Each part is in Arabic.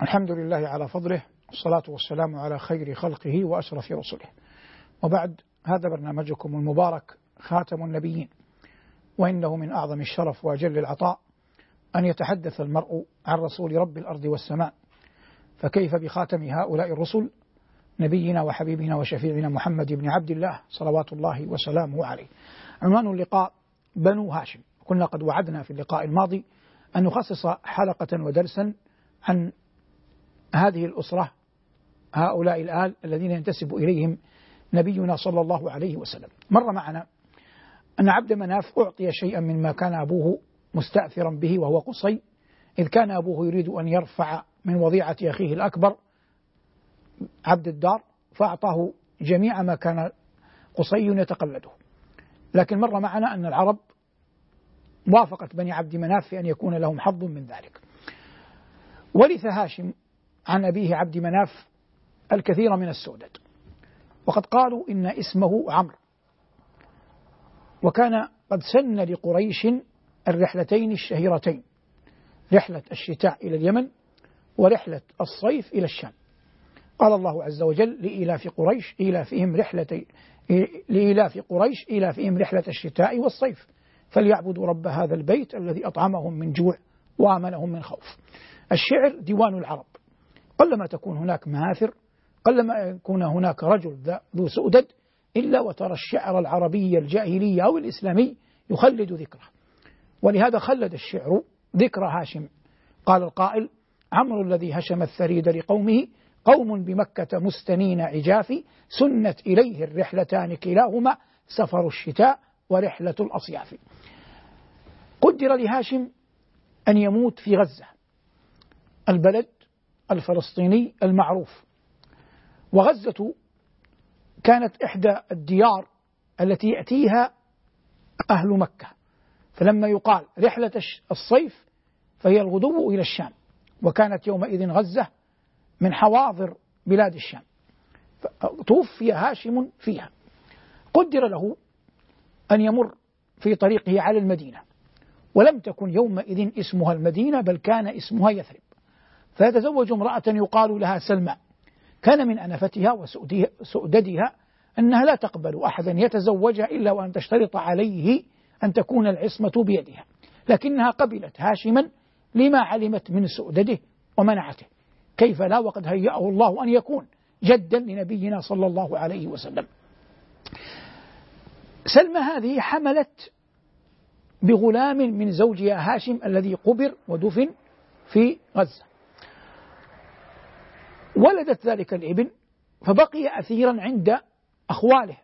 الحمد لله على فضله، والصلاة والسلام على خير خلقه وأشرف رسله، وبعد. هذا برنامجكم المبارك خاتم النبيين، وإنه من أعظم الشرف وأجل العطاء أن يتحدث المرء عن رسول رب الأرض والسماء، فكيف بخاتم هؤلاء الرسل نبينا وحبيبنا وشفيعنا محمد بن عبد الله صلوات الله وسلامه عليه. عنوان اللقاء بنو هاشم. كنا قد وعدنا في اللقاء الماضي أن نخصص حلقة ودرسا عن هذه الأسرة، هؤلاء الآل الذين ينتسب إليهم نبينا صلى الله عليه وسلم. مر معنا أن عبد مناف أعطي شيئا مما كان أبوه مستأثرا به، وهو قصي، إذ كان أبوه يريد أن يرفع من وضيعة أخيه الأكبر عبد الدار، فأعطاه جميع ما كان قصي يتقلده. لكن مر معنا أن العرب وافقت بني عبد مناف في أن يكون لهم حظ من ذلك. ورث هاشم عن أبيه عبد مناف الكثير من السؤدد، وقد قالوا إن اسمه عمرو، وكان قد سن لقريش الرحلتين الشهيرتين، رحلة الشتاء إلى اليمن ورحلة الصيف إلى الشام. قال الله عز وجل: لإيلاف قريش إيلافهم رحلة الشتاء والصيف فليعبدوا رب هذا البيت الذي أطعمهم من جوع وآمنهم من خوف. الشعر ديوان العرب، قلما تكون هناك مآثر، قلما يكون هناك رجل ذو سؤدد، إلا وترى الشعر العربي الجاهلي أو الإسلامي يخلد ذكره. ولهذا خلد الشعر ذكر هاشم. قال القائل: عمرو الذي هشم الثريد لقومه، قوم بمكة مستنين عجاف، سنت إليه الرحلتان كلاهما، سفر الشتاء ورحلة الأصياف. قدر لهاشم أن يموت في غزة، البلد الفلسطيني المعروف. وغزة كانت إحدى الديار التي يأتيها أهل مكة، فلما يقال رحلة الصيف فهي الغدو إلى الشام، وكانت يومئذ غزة من حواضر بلاد الشام، توفي هاشم فيها. قدر له أن يمر في طريقه على المدينة، ولم تكن يومئذ اسمها المدينة، بل كان اسمها يثرب، فيتزوج امرأة يقال لها سلمى. كان من أنفتها وسؤددها أنها لا تقبل أحدا يتزوجها إلا وأن تشترط عليه أن تكون العصمة بيدها، لكنها قبلت هاشما لما علمت من سؤدده ومنعته. كيف لا، وقد هيأه الله أن يكون جدا لنبينا صلى الله عليه وسلم. سلمى هذه حملت بغلام من زوجها هاشم الذي قبر ودفن في غزة، ولدت ذلك الابن فبقي أثيرا عند أخواله،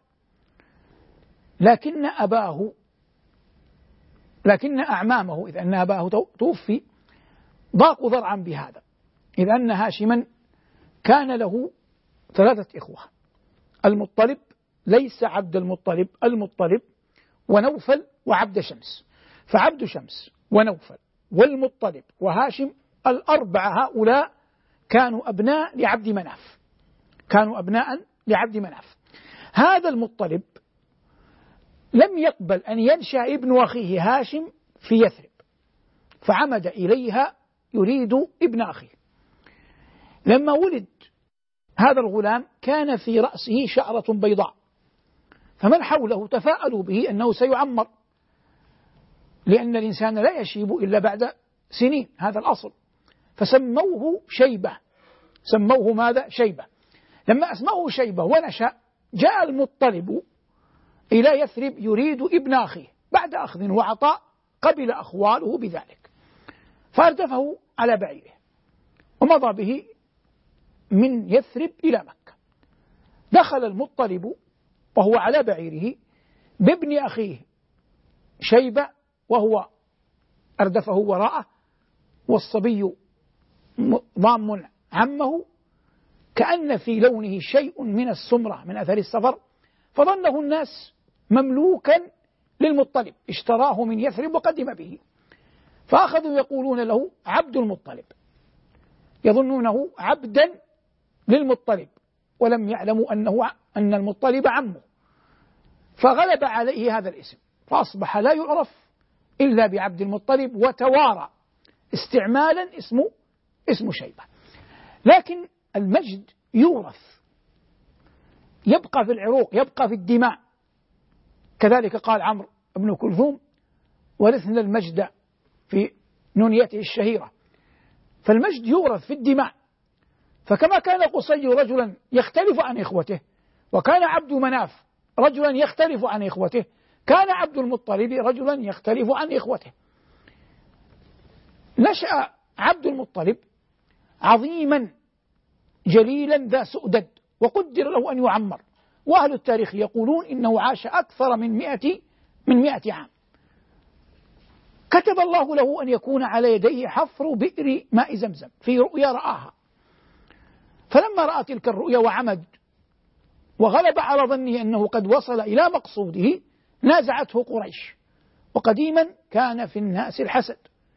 لكن أعمامه، إذ أن أباه توفي، ضاقوا ذرعا بهذا، إذ أن هاشما كان له 3 إخوة: المطلب، ليس عبد المطلب، المطلب ونوفل وعبد شمس. فعبد شمس ونوفل والمطلب وهاشم ال4 هؤلاء كانوا أبناء لعبد مناف. هذا المطلب لم يقبل أن ينشأ ابن أخيه هاشم في يثرب، فعمد إليها يريد ابن أخيه. لما ولد هذا الغلام كان في رأسه شعرة بيضاء، فمن حوله تفاءلوا به أنه سيعمر، لأن الإنسان لا يشيب إلا بعد سنين، هذا الأصل، فسموه شيبة. سموه ماذا؟ شيبة. لما أسموه شيبة ونشأ، جاء المطلب إلى يثرب يريد ابن أخيه، بعد أخذ وعطاء قبل أخواله بذلك، فأردفه على بعيره ومضى به من يثرب إلى مكة. دخل المطلب وهو على بعيره بابن أخيه شيبة، وهو أردفه وراءه، والصبي ضام عمه، كأن في لونه شيء من السمرة من أثر السفر، فظنه الناس مملوكا للمطلب، اشتراه من يثرب وقدم به، فأخذوا يقولون له عبد المطلب، يظنونه عبدا للمطلب، ولم يعلموا أن المطلب عمه، فغلب عليه هذا الاسم، فأصبح لا يعرف إلا بعبد المطلب، وتوارى استعمالا اسم شيبة. لكن المجد يورث، يبقى في العروق، يبقى في الدماء. كذلك قال عمرو بن كلثوم: ورثنا المجد في نونيته الشهيرة. فالمجد يورث في الدماء. فكما كان قصي رجلا يختلف عن إخوته، وكان عبد مناف رجلا يختلف عن إخوته، كان عبد المطلب رجلا يختلف عن إخوته. نشأ عبد المطلب عظيما جليلا ذا سؤدد، وقدر له أن يعمر، وأهل التاريخ يقولون إنه عاش أكثر من 100 عام. كتب الله له أن يكون على يديه حفر بئر ماء زمزم في رؤيا رآها، فلما رأى تلك الرؤيا وعمد وغلب على ظنه أنه قد وصل إلى مقصوده نازعته قريش، وقديما كان في الناس الحسد،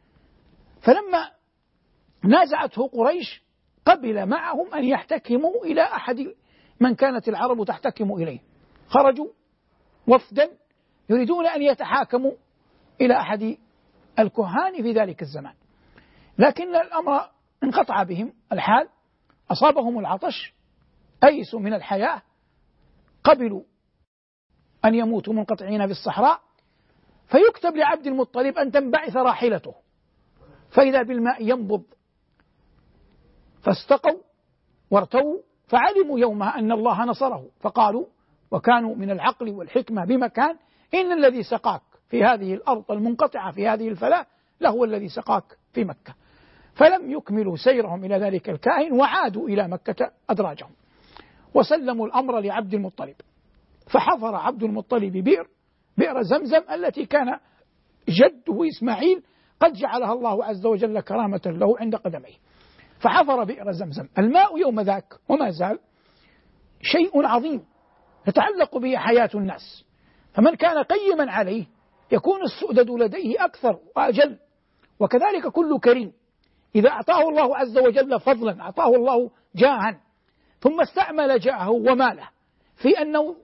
فلما نازعته قريش قبل معهم أن يحتكموا إلى أحد من كانت العرب تحتكم إليه. خرجوا وفدا يريدون أن يتحاكموا إلى أحد الكهان في ذلك الزمان، لكن الأمر انقطع بهم الحال، أصابهم العطش، أيسوا من الحياة، قبلوا أن يموتوا منقطعين في الصحراء، فيكتب لعبد المطلب أن تنبعث راحلته، فإذا بالماء ينبض، فاستقوا وارتووا، فعلموا يومها أن الله نصره، فقالوا وكانوا من العقل والحكمة بمكان: إن الذي سقاك في هذه الأرض المنقطعة في هذه الفلاة لهو الذي سقاك في مكة. فلم يكملوا سيرهم إلى ذلك الكاهن، وعادوا إلى مكة أدراجهم، وسلموا الأمر لعبد المطلب، فحفر عبد المطلب بئر زمزم التي كان جده إسماعيل قد جعلها الله عز وجل كرامة له عند قدميه، فحفر بئر زمزم. الماء يوم ذاك وما زال شيء عظيم تتعلق به حياة الناس، فمن كان قيما عليه يكون السؤدد لديه أكثر وأجل. وكذلك كل كريم إذا أعطاه الله عز وجل فضلا، أعطاه الله جاها، ثم استعمل جاهه وماله في أنه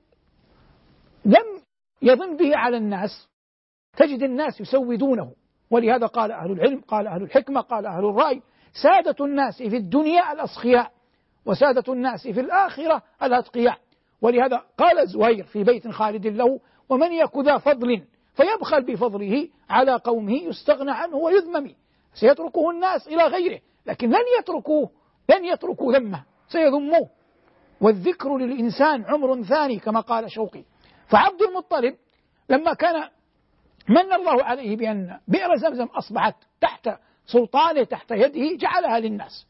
لم يظن به على الناس، تجد الناس يسودونه. ولهذا قال أهل العلم، قال أهل الحكمة، قال أهل الرأي: سادة الناس في الدنيا الأسخياء، وسادة الناس في الآخرة الأتقياء. ولهذا قال زهير في بيت خالد له: ومن يك ذا فضل فيبخل بفضله على قومه يستغنى عنه ويذمم. سيتركه الناس إلى غيره، لكن لن يتركوا ذمه، سيذموه. والذكر للإنسان عمر ثاني كما قال شوقي. فعبد المطلب لما كان من الله عليه بأن بئر زمزم أصبحت تحت سلطانه، تحت يده، جعلها للناس،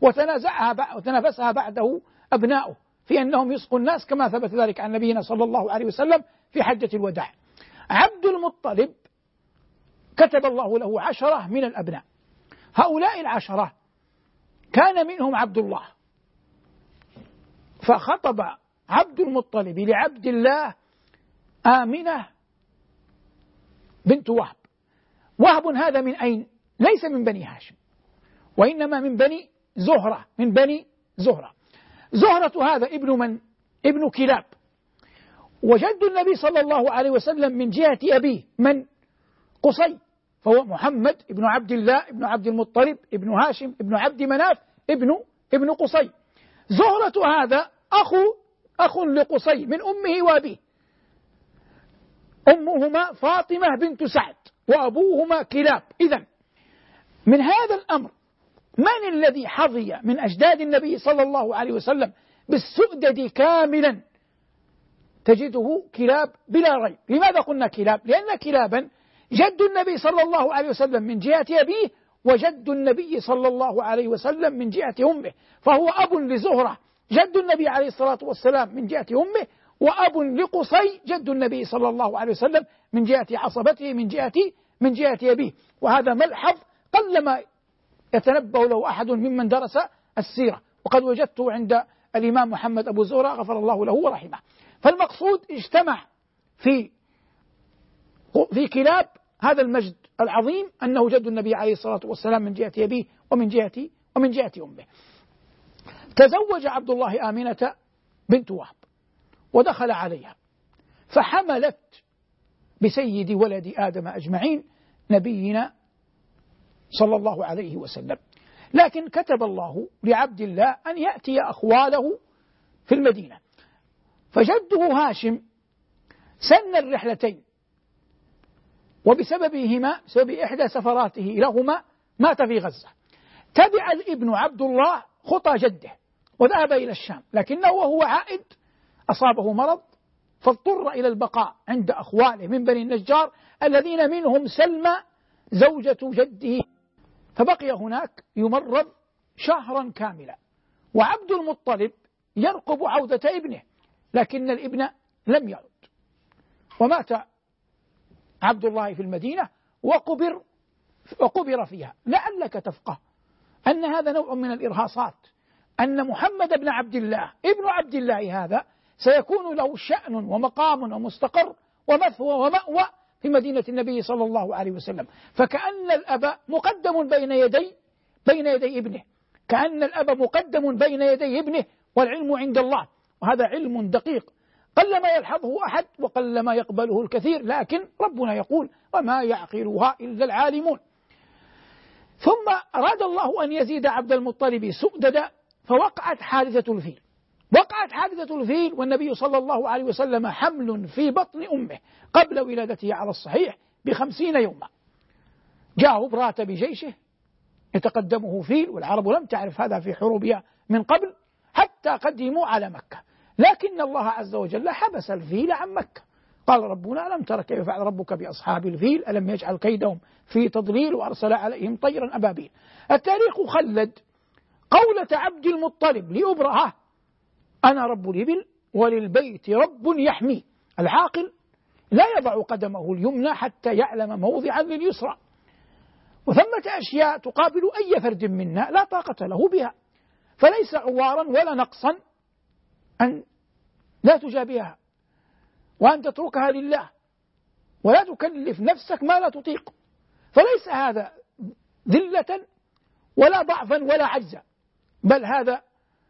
وتنافسها بعده أبناؤه في أنهم يسقوا الناس، كما ثبت ذلك عن نبينا صلى الله عليه وسلم في حجة الوداع. عبد المطلب كتب الله له 10 من الأبناء، هؤلاء 10 كان منهم عبد الله، فخطب عبد المطلب لعبد الله آمنة بنت وهب. وهب هذا من أين؟ ليس من بني هاشم، وإنما من بني زهرة، من بني زهرة. زهرة هذا ابن من؟ ابن كلاب. وجد النبي صلى الله عليه وسلم من جهة أبيه من؟ قصي، فهو محمد ابن عبد الله ابن عبد المطلب ابن هاشم ابن عبد مناف ابن قصي. زهرة هذا أخ لقصي من أمه وأبيه، أمهما فاطمة بنت سعد وأبوهما كلاب. إذن من هذا الأمر من الذي حظي من أجداد النبي صلى الله عليه وسلم بالسؤدد كاملا؟ تجده كلاب بلا ريب. لماذا قلنا كلاب؟ لأن كلابا جد النبي صلى الله عليه وسلم من جهة أبيه، وجد النبي صلى الله عليه وسلم من جهة أمه، فهو أب لزهرة جد النبي عليه الصلاة والسلام من جهة أمه، وأب لقصي جد النبي صلى الله عليه وسلم من جهة عصبته من جهة أبيه. وهذا ملحظ قلما يتنبه له أحد ممن درس السيرة، وقد وجدته عند الإمام محمد أبو زهرة غفر الله له ورحمه. فالمقصود اجتمع في كلاب هذا المجد العظيم أنه جد النبي عليه الصلاة والسلام من جهة أبيه ومن جهة أمه. تزوج عبد الله آمنة بنت وهب ودخل عليها، فحملت بسيد ولد آدم أجمعين نبينا صلى الله عليه وسلم. لكن كتب الله لعبد الله أن يأتي أخواله في المدينة، فجده هاشم سن الرحلتين، وبسببهما بسبب إحدى سفراته لهما مات في غزة. تبع الابن عبد الله خطى جده وذهب إلى الشام، لكنه وهو عائد أصابه مرض فاضطر إلى البقاء عند أخواله من بني النجار الذين منهم سلمى زوجة جده، فبقي هناك يمرض شهرا كاملا، وعبد المطلب يرقب عودة ابنه، لكن الابن لم يعد، ومات عبد الله في المدينة وقبر فيها. لعلك تفقه أن هذا نوع من الإرهاصات، أن محمد بن عبد الله ابن عبد الله هذا سيكون له شأن ومقام ومستقر ومثوى ومأوى في مدينة النبي صلى الله عليه وسلم، فكأن الأب مقدم بين يدي ابنه، كأن الأب مقدم بين يدي ابنه، والعلم عند الله، وهذا علم دقيق قلما يلحظه أحد وقلما يقبله الكثير، لكن ربنا يقول وما يعقلها إلا العالمون. ثم أراد الله أن يزيد عبد المطلب سؤددا، فوقعت حادثة الفيل. وقعت حادثة الفيل والنبي صلى الله عليه وسلم حمل في بطن أمه قبل ولادته على الصحيح ب50 يوما. جاء هبرة بجيشه يتقدمه فيل، والعرب لم تعرف هذا في حروبها من قبل حتى قدموا على مكة، لكن الله عز وجل حبس الفيل عن مكة. قال ربنا ألم تر كيف فعل ربك بأصحاب الفيل ألم يجعل كيدهم في تضليل وأرسل عليهم طيرا أبابيل. التاريخ خلد قولة عبد المطلب لأبرهة أنا رب الإبل وللبيت رب يحميه. العاقل لا يضع قدمه اليمنى حتى يعلم موضعا لليسرى، وثمة أشياء تقابل أي فرد منا لا طاقة له بها، فليس عوارا ولا نقصا أن لا تجابهها وأن تتركها لله ولا تكلف نفسك ما لا تطيق، فليس هذا ذلة ولا ضعفا ولا عجزا، بل هذا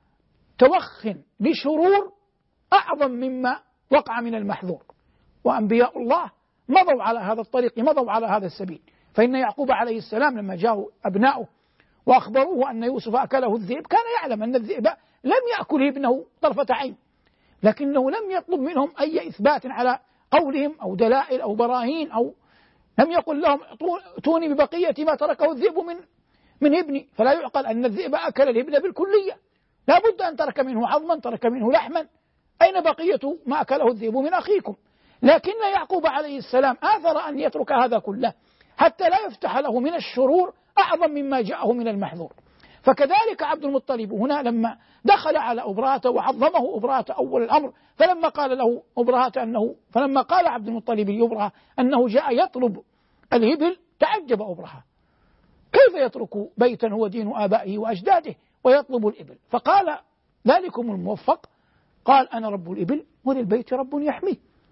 توخ لشرور أعظم مما وقع من المحذور. وأنبياء الله مضوا على هذا الطريق، مضوا على هذا السبيل. فإن يعقوب عليه السلام لما جاءوا أبناؤه وأخبروه أن يوسف أكله الذئب كان يعلم أن الذئب لم يأكل ابنه طرفة عين، لكنه لم يطلب منهم أي إثبات على قولهم أو دلائل أو براهين، أو لم يقل لهم ائتوني ببقية ما تركه الذئب من ابني، فلا يعقل أن الذئب أكل الابن بالكلية، لا بد أن ترك منه عظما، ترك منه لحما، أين بقية ما أكله الذئب من أخيكم؟ لكن يعقوب عليه السلام آثر أن يترك هذا كله حتى لا يفتح له من الشرور أعظم مما جاءه من المحذور. فكذلك عبد المطلب هنا لما دخل على أبرهة وعظمه أبرهة أول الأمر، فلما قال عبد المطلب لأبرهة أنه جاء يطلب الإبل تعجب أبرهة، كيف يترك بيتا هو دين آبائه وأجداده ويطلب الإبل؟ فقال ذلكم الموفق، قال أنا رب الإبل وللبيت رب يحميه.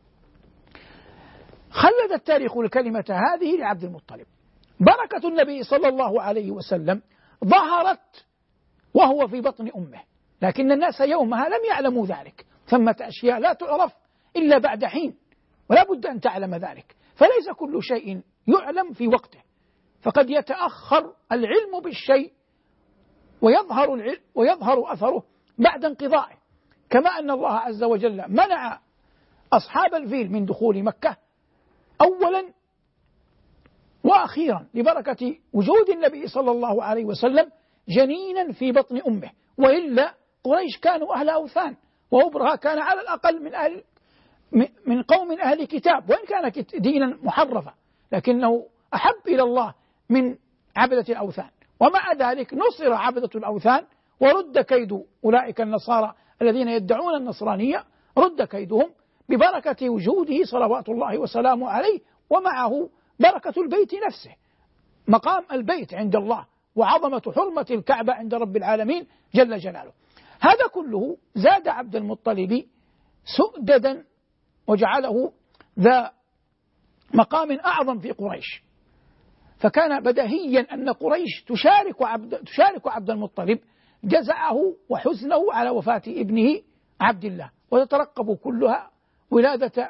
خلد التاريخ الكلمة هذه لعبد المطلب. بركة النبي صلى الله عليه وسلم ظهرت وهو في بطن أمه، لكن الناس يومها لم يعلموا ذلك، ثمة أشياء لا تعرف إلا بعد حين، ولا بد أن تعلم ذلك، فليس كل شيء يعلم في وقته، فقد يتأخر العلم بالشيء ويظهر أثره بعد انقضائه، كما أن الله عز وجل منع أصحاب الفيل من دخول مكة أولا وأخيرا لبركة وجود النبي صلى الله عليه وسلم جنينا في بطن أمه، وإلا قريش كانوا أهل أوثان، وأبرهة كان على الأقل من قوم أهل كتاب، وإن كان دينا محرفا لكنه أحب إلى الله من عبدة الأوثان، ومع ذلك نصر عبدة الأوثان ورد كيد أولئك النصارى الذين يدعون النصرانية، رد كيدهم ببركة وجوده صلوات الله وسلامه عليه، ومعه بركة البيت نفسه، مقام البيت عند الله وعظمة حرمة الكعبة عند رب العالمين جل جلاله. هذا كله زاد عبد المطلب سؤددا وجعله ذا مقام أعظم في قريش، فكان بديهيا أن قريش تشارك عبد المطلب جزعه وحزنه على وفاة ابنه عبد الله، وتترقب كلها ولادة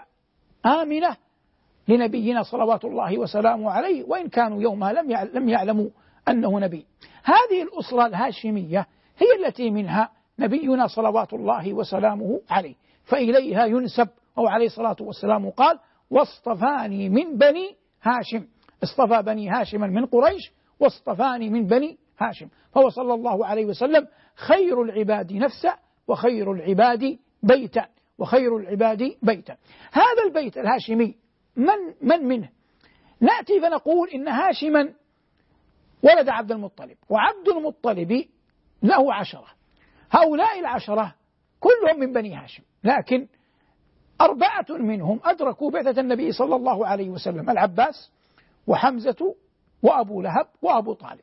آمنة لنبينا صلوات الله وسلامه عليه، وإن كانوا يومها لم يعلموا أنه نبي. هذه الأسرة الهاشمية هي التي منها نبينا صلوات الله وسلامه عليه، فإليها ينسب، أو عليه الصلاة والسلام قال: واصطفاني من بني هاشم، اصطفى بني هاشم من قريش واصطفاني من بني هاشم. فهو صلى الله عليه وسلم خير العباد نفسا وخير العباد بيتا، وخير العباد بيتا. هذا البيت الهاشمي من منه؟ نأتي فنقول إن هاشما ولد عبد المطلب، وعبد المطلب له 10، هؤلاء 10 كلهم من بني هاشم، لكن 4 منهم أدركوا بعثة النبي صلى الله عليه وسلم: العباس وحمزة وأبو لهب وأبو طالب.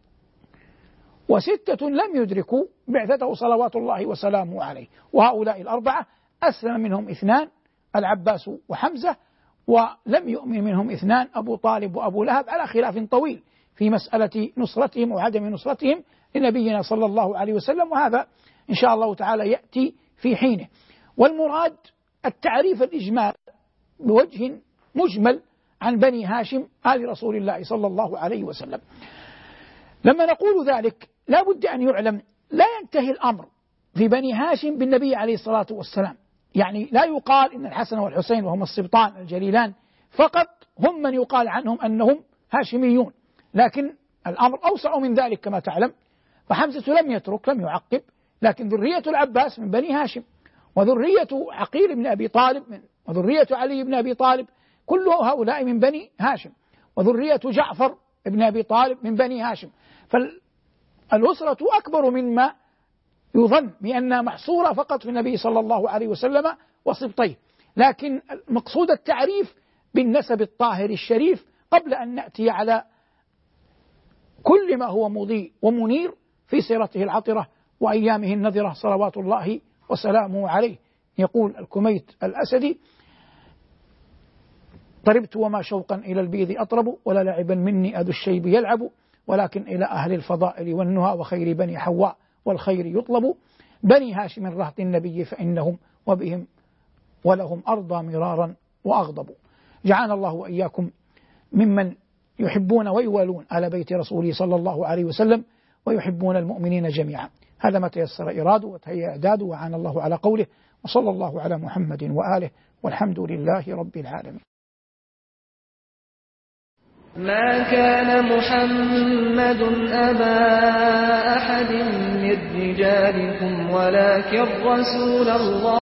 6 لم يدركوا بعثته صلوات الله وسلامه عليه، وهؤلاء 4 أسلم منهم 2، العباس وحمزة، ولم يؤمن منهم 2، أبو طالب وأبو لهب، على خلاف طويل في مسألة نصرتهم وعدم نصرتهم لنبينا صلى الله عليه وسلم، وهذا إن شاء الله تعالى يأتي في حينه. والمراد التعريف الإجمال بوجه مجمل عن بني هاشم آل رسول الله صلى الله عليه وسلم. لما نقول ذلك لا بد أن يعلم لا ينتهي الأمر في بني هاشم بالنبي عليه الصلاة والسلام، يعني لا يقال إن الحسن والحسين وهم السبطان الجليلان فقط هم من يقال عنهم أنهم هاشميون، لكن الأمر أوسع من ذلك كما تعلم. فحمزة لم يترك، لم يعقب، لكن ذرية العباس من بني هاشم، وذرية عقيل بن أبي طالب وذرية علي بن أبي طالب كل هؤلاء من بني هاشم، وذرية جعفر بن أبي طالب من بني هاشم. فالأسرة أكبر مما يظن بأنها محصورة فقط في النبي صلى الله عليه وسلم وسبطيه، لكن مقصود التعريف بالنسب الطاهر الشريف قبل أن نأتي على كل ما هو مضيء ومنير في سيرته العطرة وأيامه النذرة صلوات الله وسلامه عليه. يقول الكميت الأسدي: طربت وما شوقا إلى البيض أطرب، ولا لعبا مني أذو الشيب يلعب، ولكن إلى أهل الفضائل والنهى وخير بني حواء والخير يطلب، بني هاشم رهط النبي فإنهم وبهم ولهم أرضى مرارا وأغضب. جعلنا الله وإياكم ممن يحبون ويوالون آل بيت رسوله صلى الله عليه وسلم ويحبون المؤمنين جميعا. هذا ما تيسر إراده وتهيأ إعداده، وعان الله على قوله، وصلى الله على محمد وآله، والحمد لله رب العالمين. ما كان محمد أبا أحد من رجالكم ولكن رسول الله